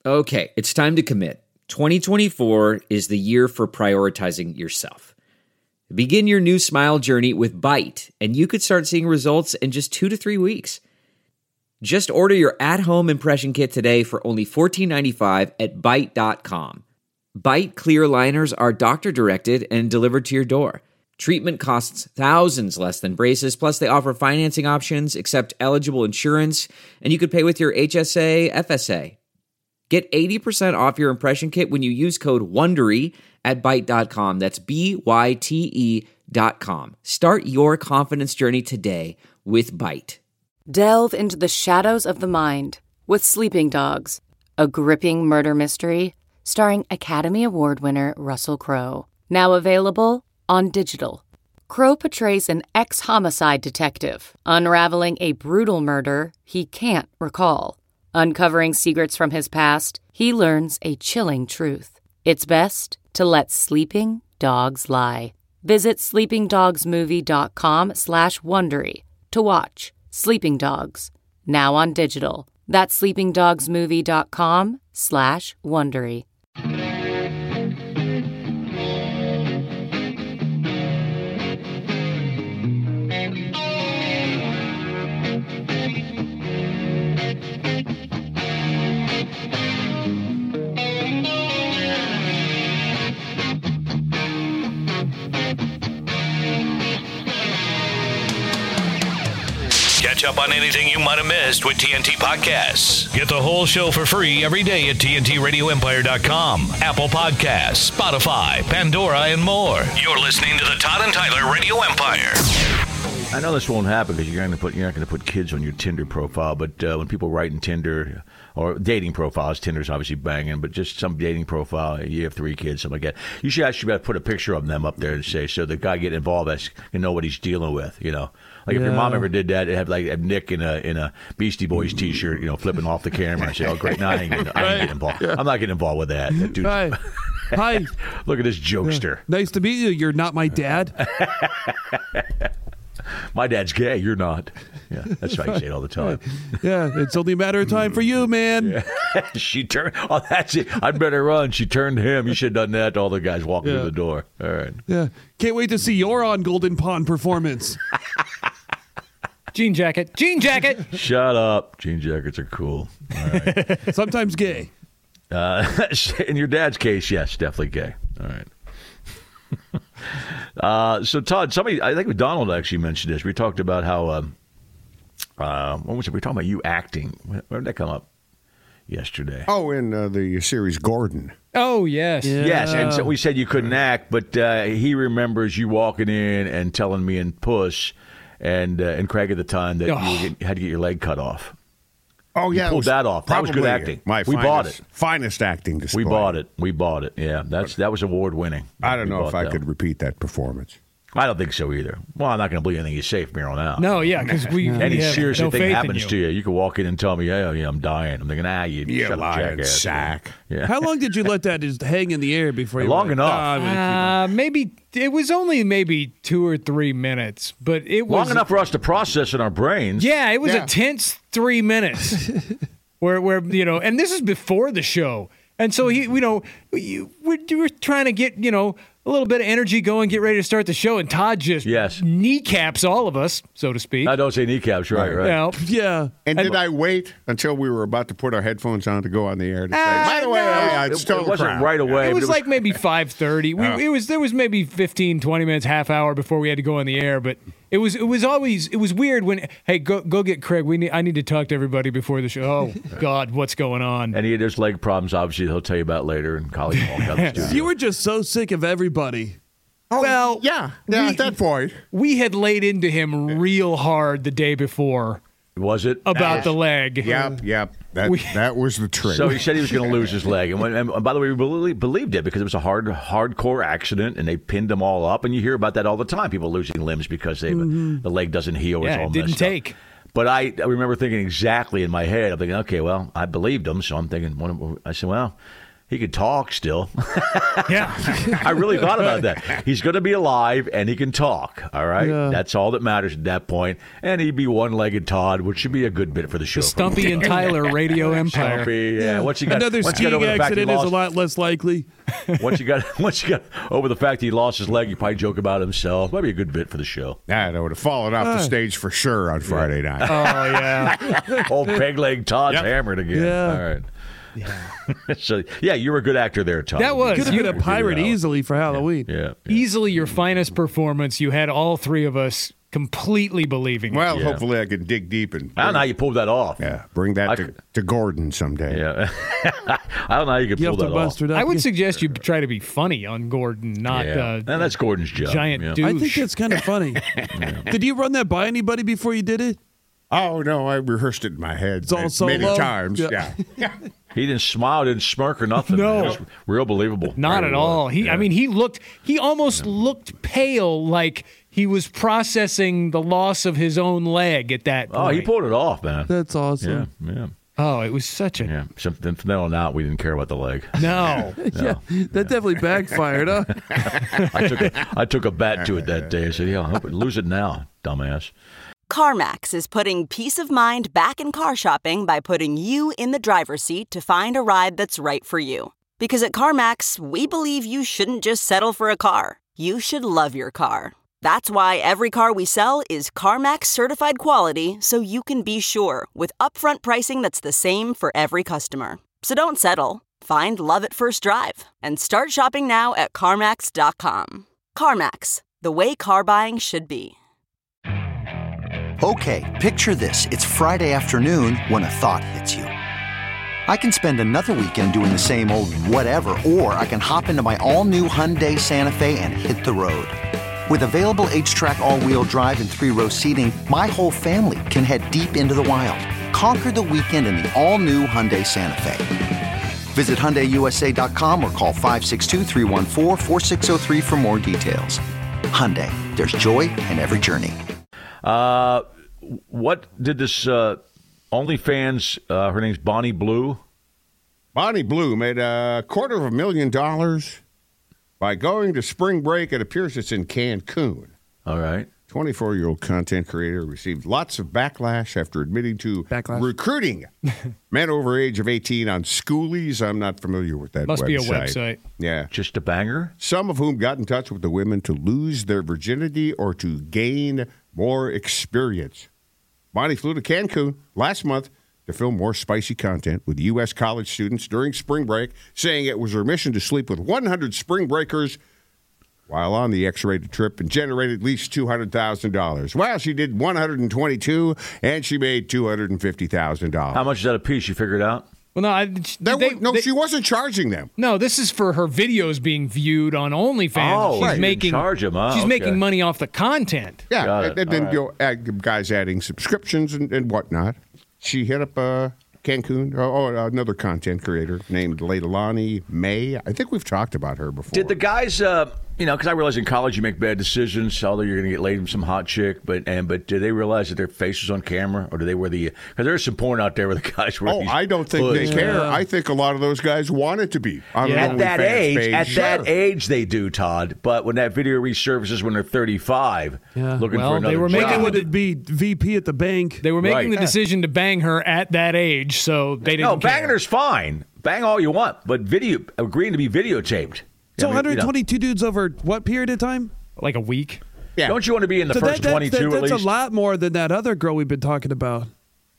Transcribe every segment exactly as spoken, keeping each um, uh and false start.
Okay, it's time to commit. twenty twenty-four is the year for prioritizing yourself. Begin your new smile journey with Byte, and you could start seeing results in just two to three weeks. Just order your at-home impression kit today for only fourteen ninety-five at byte dot com. Byte clear aligners are doctor-directed and delivered to your door. Treatment costs thousands less than braces, plus they offer financing options, accept eligible insurance, and you could pay with your H S A, F S A. Get eighty percent off your impression kit when you use code WONDERY at byte dot com. That's B Y T E dot com. Start your confidence journey today with Byte. Delve into the shadows of the mind with Sleeping Dogs, a gripping murder mystery starring Academy Award winner Russell Crowe. Now available on digital. Crowe portrays an ex-homicide detective unraveling a brutal murder he can't recall. Uncovering secrets from his past, he learns a chilling truth. It's best to let sleeping dogs lie. Visit sleepingdogsmovie.com slash Wondery to watch Sleeping Dogs, now on digital. That's sleepingdogsmovie.com slash Wondery. Catch up on anything you might have missed with T N T Podcasts. Get the whole show for free every day at T N T radio empire dot com, Apple Podcasts, Spotify, Pandora, and more. You're listening to the Todd and Tyler Radio Empire. I know this won't happen because you're going to put you're not going to put kids on your Tinder profile. But uh, when people write in Tinder or dating profiles, Tinder's obviously banging, but just some dating profile, you have three kids, something like that. You should actually put a picture of them up there and say so the guy getting involved has can know what he's dealing with. You know, like yeah. if your mom ever did that, it'd have like have Nick in a in a Beastie Boys T-shirt, you know, flipping off the camera and say, "Oh, great, no, I ain't getting, I ain't getting involved. Yeah. I'm not getting involved with that." that dude, Hi, hi. Look at this jokester. Yeah. Nice to meet you. You're not my dad. My dad's gay. You're not. Yeah, that's how you say it all the time. Yeah, it's only a matter of time for you, man. Yeah. She turned. Oh, that's it. I'd better run. She turned him. You should have done that to all the guys walking yeah. through the door. All right. Yeah. Can't wait to see your on Golden Pond performance. Jean jacket. Jean jacket. Shut up. Jean jackets are cool. All right. Sometimes gay. Uh, in your dad's case, yes, definitely gay. All right. uh, so, Todd, somebody, I think Donald actually mentioned this. We talked about how, um, uh, what was it? We were talking about you acting. Where did that come up yesterday? Oh, in uh, the series Gordon. Oh, yes. Yeah. Yes, and so we said you couldn't act, but uh, he remembers you walking in and telling me and Puss and, uh, and Craig at the time that oh. you had to get your leg cut off. Oh, yeah. You pulled that off. That was good acting. My we finest, bought it. Finest acting display. We bought it. We bought it. Yeah, that's that was award winning. I don't we know if I that. could repeat that performance. I don't think so either. Well, I'm not going to believe anything you say from here on out. No, yeah, because we any we have serious no thing faith happens in to you, you can walk in and tell me, "Yeah, yeah, I'm dying." I'm thinking, "Ah, you, you shut lying up, jackass." sack. Yeah. How long did you let that just hang in the air before you Long went, enough. "Oh, I'm gonna Uh, maybe it was only maybe two or three minutes, but it was Long enough for us to process in our brains. Yeah, it was Yeah. a tense three minutes. where, where you know, and this is before the show, and so he, you know, we, we're, we're trying to get you know a little bit of energy going, get ready to start the show, and Todd just Yes. kneecaps all of us, so to speak. I don't say kneecaps, right? Right. You know, Yeah. And did I wait until we were about to put our headphones on to go on the air to say, by the way, no. I, I It, stole it the wasn't crown." right away. It but was like maybe five thirty. We, Oh. It was there was maybe fifteen, twenty minutes, half hour before we had to go on the air. But it was it was always it was weird when hey go go get Craig. We need I need to talk to everybody before the show. Oh God, what's going on? And he had his leg problems. Obviously, he'll tell you about later. And Collie walked out the studio. You were just so sick of everybody. Oh, Well, yeah, yeah, we- at that point. We had laid into him real hard the day before Was it about the leg. Yep, yep. That, We- that was the trick. So he said he was going to lose his leg, and, when, and by the way, we believe, believed it because it was a hard, hardcore accident, and they pinned them all up. And you hear about that all the time: people losing limbs because they Mm-hmm. the leg doesn't heal. It's Yeah, all it didn't messed take. Up. But I, I remember thinking exactly in my head. I'm thinking, okay, well, I believed him, so I'm thinking. I said, well, he could talk still. Yeah. I really thought about that. He's going to be alive and he can talk. All right, Yeah. that's all that matters at that point. And he'd be one-legged Todd, which should be a good bit for the show. The Stumpy and Tyler Radio Empire. Stumpy, yeah. Once you got Another once you got skiing over the fact he accident is a lost- lot less likely. Once you got once you got over the fact he lost his leg, you probably joke about himself. Might be a good bit for the show. Nah, that would have fallen off the stage for sure on Friday night. Oh, yeah. Old peg leg Todd's Yep. hammered again. Yeah. All right. Yeah. so yeah, you were a good actor there, Todd. That was. Could have You- been a pirate easily for Halloween. Yeah. yeah. Easily your finest performance. You had all three of us completely believing it. Well, Yeah. hopefully I can dig deep and I don't know how you pulled that off. yeah, bring that I to, could- to Gordon someday. Yeah. I don't know how you could You pull have to that off. bust it up. I would Yeah. suggest you try to be funny on Gordon, not Yeah. uh, and that's Gordon's job. giant yeah. douche. I think that's kind of funny. Did you run that by anybody before you did it? Oh no, I rehearsed it in my head It's all ma- solo? many times. Yeah. Yeah. He didn't smile, didn't smirk or nothing. No. It was real believable. Not Really at all. was. He, Yeah. I mean, he looked, he almost looked pale, like he was processing the loss of his own leg at that point. Oh, he pulled it off, man. That's Yeah, awesome. yeah, Oh, it was such a yeah. Something from then on out, we didn't care about the leg. no. Yeah, that definitely backfired, huh? I took a, I took a bat to it that day. I said, "Yeah, I hope it lose it now, dumbass." CarMax is putting peace of mind back in car shopping by putting you in the driver's seat to find a ride that's right for you. Because at CarMax, we believe you shouldn't just settle for a car. You should love your car. That's why every car we sell is CarMax certified quality, so you can be sure with upfront pricing that's the same for every customer. So don't settle. Find love at first drive and start shopping now at CarMax dot com. CarMax, the way car buying should be. Okay, picture this. It's Friday afternoon when a thought hits you. I can spend another weekend doing the same old whatever, or I can hop into my all-new Hyundai Santa Fe and hit the road. With available H-Track all-wheel drive and three-row seating, my whole family can head deep into the wild. Conquer the weekend in the all-new Hyundai Santa Fe. Visit Hyundai U S A dot com or call five six two, three one four, four six zero three for more details. Hyundai, there's joy in every journey. Uh, what did this uh, OnlyFans? Uh, her name's Bonnie Blue. Bonnie Blue made a quarter of a million dollars by going to spring break. It appears it's in Cancun. All right. twenty-four-year-old content creator received lots of backlash after admitting to Backlash. recruiting men over age of eighteen on Schoolies. I'm not familiar with that Must website. be a website. Yeah. Just a banger. Some of whom got in touch with the women to lose their virginity or to gain more experience. Bonnie flew to Cancun last month to film more spicy content with U S college students during spring break, saying it was her mission to sleep with one hundred spring breakers while on the X-rated trip and generate at least two hundred thousand dollars. Well, she did one hundred twenty-two, and she made two hundred fifty thousand dollars. How much is that a piece? You figured out? Well, no, I, There they- wa- no, they- she wasn't charging them. no, this is for her videos being viewed on OnlyFans. Oh, she's right. You making didn't charge 'em, huh? she's Okay. making money off the content. Yeah, Got and, it. and then All you know, add, guys adding subscriptions and, and whatnot. She hit up uh, Cancun. Oh, oh, another content creator named Leilani May. I think we've talked about her before. Did the guys, uh, you know, because I realize in college you make bad decisions, although you're going to get laid with some hot chick, but and but did they realize that their face was on camera, or do they wear the? Because there's some porn out there where the guys wear Oh, these I don't think hoods. they care. I think a lot of those guys want it to be on Yeah. an At that OnlyFans age, page. at Sure. that age, they do, Todd. But when that video resurfaces when they're thirty-five, Yeah. looking Well, for they another were job. making Making the- would be V P at the bank. They were making Right. the decision to bang her at that age, so they didn't no, care. banging her's fine. Bang all you want, but video agreeing to be videotaped. So I mean, you know, one hundred twenty-two dudes over what period of time? like a week. Yeah. Don't you want to be in the So first that, that, twenty-two that- at that's least? a lot more than that other girl we've been talking about.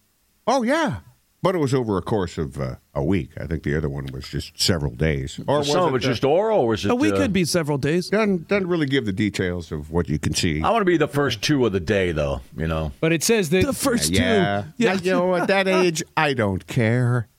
Oh, yeah. But it was over a course of uh, a week. I think the other one was just several days. Or was Some of it, it's uh, just oral, or is it? A week uh, could be several days. Doesn't, doesn't really give the details of what you can see. I want to be the first two of the day, though. You know. But it says that The first yeah. two. Yeah. You know, at that age, I don't care.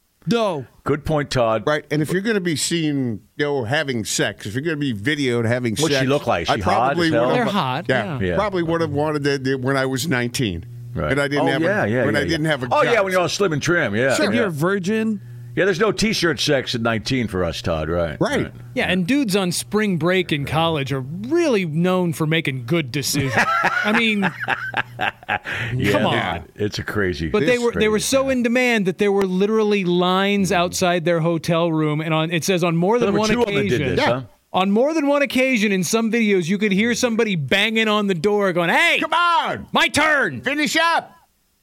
No. Good point, Todd. Right. And if you're going to be seen, you know, having sex, if you're going to be videoed having What's sex. she look like? She I probably hot as hell? would have- They're hot, Yeah. yeah. Yeah. Probably would have wanted it when I was nineteen. Right. And I didn't oh, have yeah, a, yeah, when yeah, I yeah. didn't have a Oh, yeah, gut. when you're all slim and trim. Yeah. If yeah. you're a virgin, Yeah, there's no T-shirt sex at nineteen for us, Todd, right? Right. right. Yeah, and dudes on spring break in college are really known for making good decisions. I mean, Yeah, come on. man, it's a crazy. But they it's were they were crazy. so in demand that there were literally lines outside their hotel room, and on it says on more than There were one two of them that occasion. did this, huh? On more than one occasion, in some videos, you could hear somebody banging on the door, going, "Hey, Come on, my turn." finish up.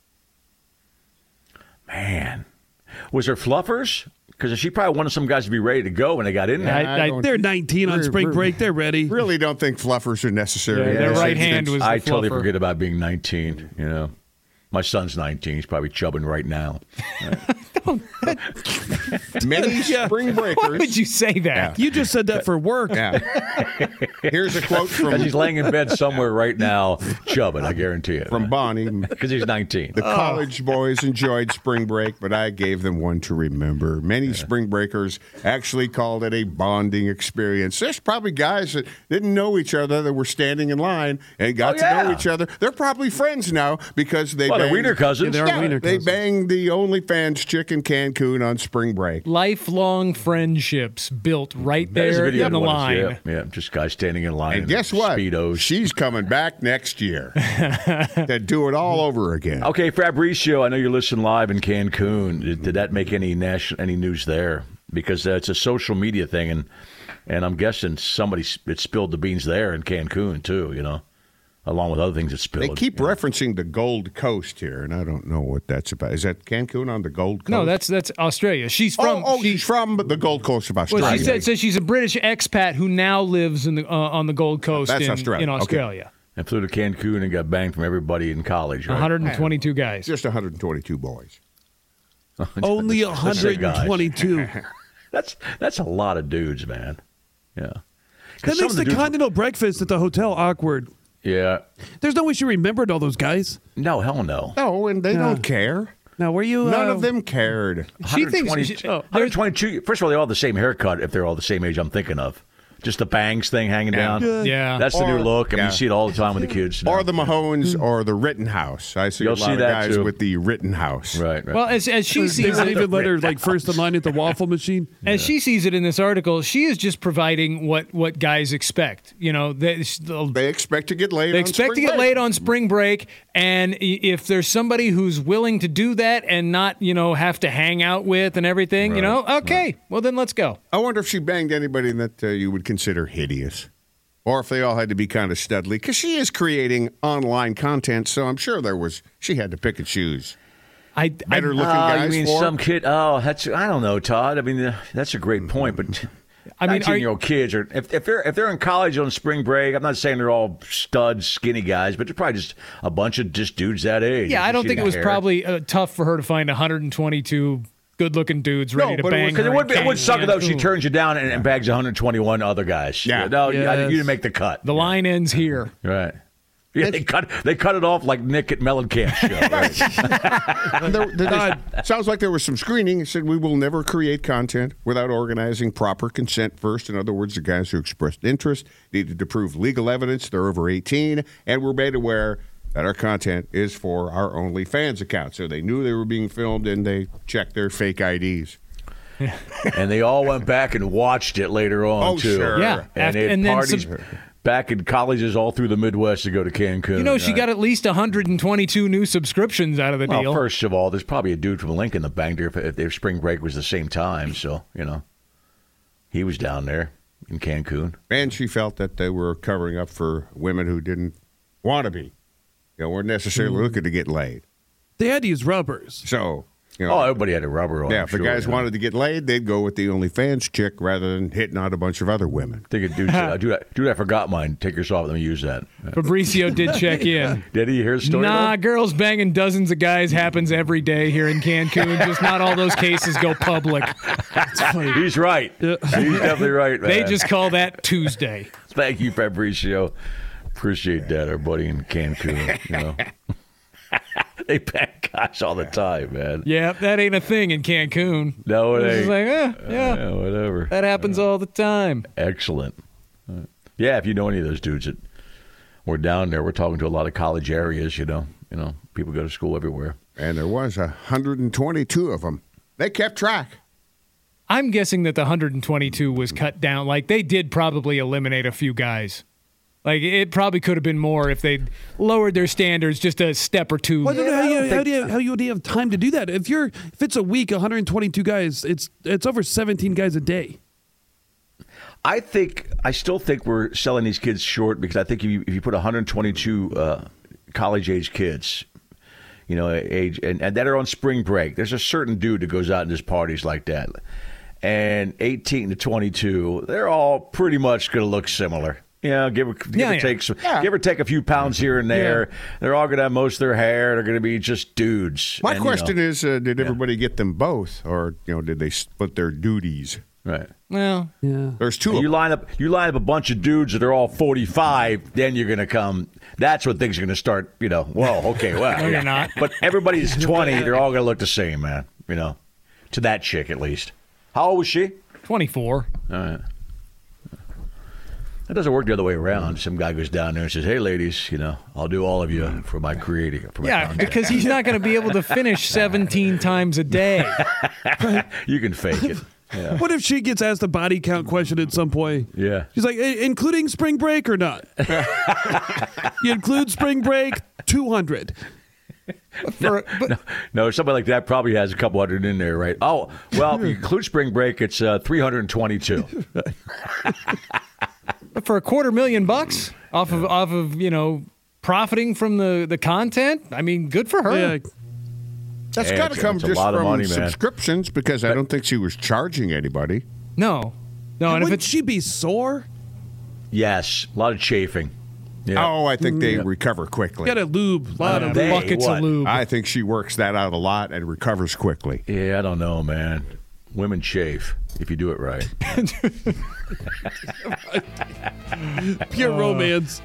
Man, was there fluffers? Because she probably wanted some guys to be ready to go when they got in there. I- I- don't- They're nineteen on We're- spring we're- break. They're ready. Really don't think fluffers are necessary. Yeah, in their this right instance. hand was the I totally fluffer. forget about being nineteen. You know, my son's nineteen. He's probably chubbing right now. Many spring Why breakers. would you say that? You just said that for work. Yeah. Here's a quote Because from he's laying in bed somewhere right now, chubbing. I guarantee you. from Bonnie. Because he's nineteen. The college boys enjoyed spring break, but I gave them one to remember. Many spring breakers actually called it a bonding experience. There's probably guys that didn't know each other that were standing in line and got Oh, to know yeah. each other. They're probably friends now because they Well, they're banged, wiener cousins. Yeah, they are Yeah, wiener they cousins. banged the OnlyFans chick in Cancun on spring break. Lifelong friendships built right There's a there video in the of one. line. Yeah, yeah, just guys standing in line. And in guess what? Speedos. She's coming back next year to do it all over again. Okay, Fabrizio, I know you're listening live in Cancun. Did, did that make any national any news there? Because uh, it's a social media thing, and and I'm guessing somebody s- it spilled the beans there in Cancun too. You know, along with other things that spilled. They keep referencing the Gold Coast here, and I don't know what that's about. Is that Cancun on the Gold Coast? No, that's that's Australia. She's oh, from. oh, she, she's from the Gold Coast of Australia. well, she said says she's a British expat who now lives in the uh, on the Gold Coast That's in Australia. in Okay. Australia. and flew to Cancun and got banged from everybody in college. Right? one hundred twenty-two guys. just one hundred twenty-two boys. Only Let's say guys. one hundred twenty-two. That's that's a lot of dudes, man. Yeah. 'Cause That some makes of the dudes- continental breakfast at the hotel awkward. Yeah. There's no way she remembered all those guys. No, hell no. No, and they don't care. Now, were you? None uh, of them cared. She thinks she, one hundred twenty-two oh, there's- one hundred twenty-two. First of all, they all have the same haircut if they're all the same age I'm thinking of. Just the bangs thing hanging Yeah. down. Yeah. That's the Or- new look. I mean, yeah. you see it all the time with the kids. now. Or the Mahones or the Rittenhouse. I see You'll a lot see of that, guys too. with the Rittenhouse. Right, right. well, as as she They sees won't it, even let her like first in line at the waffle machine. as she sees it in this article, she is just providing what what guys expect. You know, they, they They expect to get laid. on expect to spring get break. laid on spring break, and i- if there's somebody who's willing to do that and not, you know, have to hang out with and everything, you know, okay, well then let's go. I wonder if she banged anybody that uh, you would consider hideous. Or if they all had to be kind of studly. Because she is creating online content, so I'm sure there was, she had to pick and choose. I, Better I looking Oh, guys you mean for some kid? Oh, that's I don't know, Todd. I mean, uh, that's a great point, but I mean, are nineteen-year-old kids are if, if they're if they're in college on spring break. I'm not saying they're all studs, skinny guys, but they're probably just a bunch of just dudes that age. yeah, You I don't see think the it was hair. probably uh, tough for her to find one hundred twenty-two good-looking dudes ready to but it bang was- Because her it would in be, it would suck Cancun. though if she turns you down and, and bags one hundred twenty-one other guys. Yeah. no, you, I- Yes. you didn't make the cut. The line ends here. Right. Yeah, they cut they cut it off like Nick at Mellencamp show. Right. There, there just- sounds like there was some screening. It said we will never create content without organizing proper consent first. In other words, the guys who expressed interest needed to prove legal evidence they're over eighteen and were made aware that our content is for our OnlyFans account. So they knew they were being filmed and they checked their fake I Ds. And they all went back and watched it later on Oh, too. sure. Yeah, And after- they had and then parties some- back in colleges all through the Midwest to go to Cancun. You know, she right? got at least one hundred twenty-two new subscriptions out of the Well, deal. first of all, there's probably a dude from Lincoln that banged her if, if their spring break was the same time. So, you know, he was down there in Cancun. And she felt that they were covering up for women who didn't want to be. You know, weren't necessarily looking to get laid. They had to use rubbers. So, you know. Oh, everybody had a rubber on. Yeah, I'm if the sure, guys yeah. wanted to get laid, they'd go with the OnlyFans chick rather than hitting on a bunch of other women. Think a dude said, "I do that. Dude, I forgot mine. Take yours off. Let me use that." Fabricio did check in. Did he hear a story? Nah, though? girls banging dozens of guys happens every day here in Cancun. Just not all those cases go public. He's right. He's definitely right, man. They just call that Tuesday. Thank you, Fabricio. Appreciate that, our buddy in Cancun. You know, they bang guys all the time, man. Yeah, that ain't a thing in Cancun. No, it It's ain't. just like, eh, yeah, Yeah, whatever. that happens all the time. Excellent. Uh, Yeah, if you know any of those dudes that were down there, we're talking to a lot of college areas. You know, you know, people go to school everywhere. And there was one hundred twenty-two of them. They kept track. I'm guessing that the one hundred twenty-two was cut down. Like, they did probably eliminate a few guys. Like, it probably could have been more if they lowered their standards just a step or two. Well, I don't know how you, how do you how you would have time to do that? If you're if it's a week, one hundred twenty-two guys, it's it's over seventeen guys a day. I think I still think we're selling these kids short because I think if you, if you put one hundred twenty-two uh, college-age kids, you know, age and, and that are on spring break, there's a certain dude that goes out and does parties like that, and eighteen to twenty-two, they're all pretty much going to look similar. You know, give, give, yeah, or yeah. take some, Yeah. give or take a few pounds here and there. Yeah. They're all going to have most of their hair. They're going to be just dudes. My And, you question know, is, uh, did everybody get them both, or you know, did they split their duties? right. Well, Yeah. There's two of You them. line up, you line up a bunch of dudes that are all forty-five. Then you're going to come. That's when things are going to start. You know, whoa, okay, well, No, you're not. But everybody's twenty. They're all going to look the same, man. You know, to that chick at least. How old was she? twenty-four. All right. That doesn't work the other way around. Some guy goes down there and says, "Hey, ladies, you know, I'll do all of you for my creating." For my Yeah, content." because he's not going to be able to finish seventeen times a day. You can fake it. Yeah. What if she gets asked a body count question at some point? Yeah. She's like, "I- including spring break or not? You include spring break, two hundred. For, but, No, no, somebody like that probably has a couple hundred in there, right? Oh, well, if you include spring break, it's uh, three hundred twenty-two. but for a quarter million bucks off of off of you know profiting from the the content, I mean, good for her. Yeah. That's Yeah, got to it's- come it's a just lot of from money, man. subscriptions because I don't think she was charging anybody. No, no, and if Wouldn't it's she be sore? Yes, a lot of chafing. Yeah. Oh, I think they recover quickly. Got a lube, a lot uh, of They- buckets what? of lube. I think she works that out a lot and recovers quickly. Yeah, I don't know, man. Women chafe if you do it right. pure romance.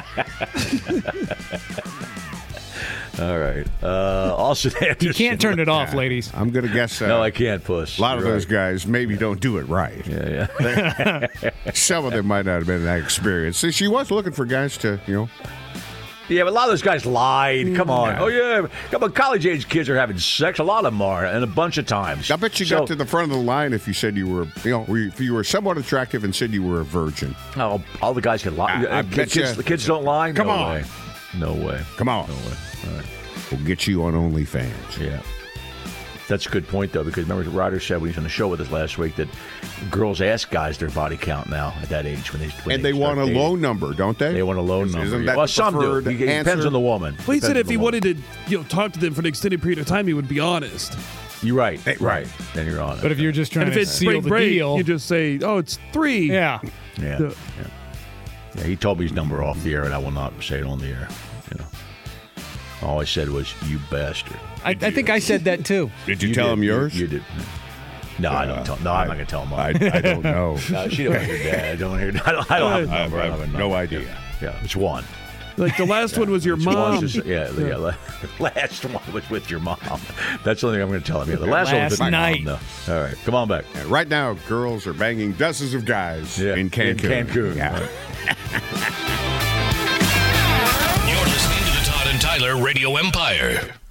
All right. Uh, also, you can't turn it off, ladies. I'm going to guess uh, No, I can't, puss. a lot of You're those right. guys maybe don't do it right. Yeah, yeah. Some of them might not have been that experienced. See, she was looking for guys to, you know. Yeah, but a lot of those guys lied. Come on. Oh, yeah. Come on. College-age kids are having sex. A lot of them are, and a bunch of times. I bet you So- got to the front of the line if you said you were, you know, if you were somewhat attractive and said you were a virgin. Oh, all the guys can lie. I- I kids, bet kids, ya- the kids don't lie? Come no on. Way. No way. Come on. No way. All right. We'll get you on OnlyFans. Yeah. That's a good point, though, because remember Ryder said when he was on the show with us last week that girls ask guys their body count now at that age. when they when And they start want a dating. low number, don't they? They want a low Isn't number. that well, the some do. preferred It depends answer? on the woman. Well, he said Depends if on he the wanted to, you know, talk to them for an extended period of time, he would be honest. woman. You're right. Hey, right. Then you're on it. But if you're just trying And if to it's seal spring the break, deal, you just say, "Oh, it's three." yeah. yeah. The- yeah. Yeah. He told me his number off the air, and I will not say it on the air. You know. All I said was, "You bastard." I, I think I said that too. Did you, tell did. him yours? You, you did. No, I don't tell. No, I'm not going to tell him. I, mine. I don't know. No, she don't hear that. I don't hear. I don't, I don't have a I number. I don't have have a no number. idea. Yeah, it's one. Like the last one was your It's one, mom. just- yeah, yeah. la- Last one was with your mom. That's the only thing I'm going to tell him. Yeah, the last, one was with Last my night. mom. No. All right, come on back. And right now, girls are banging dozens of guys Yeah, in Cancun. In Cancun. Yeah. Right. You're listening to the Todd and Tyler Radio Empire.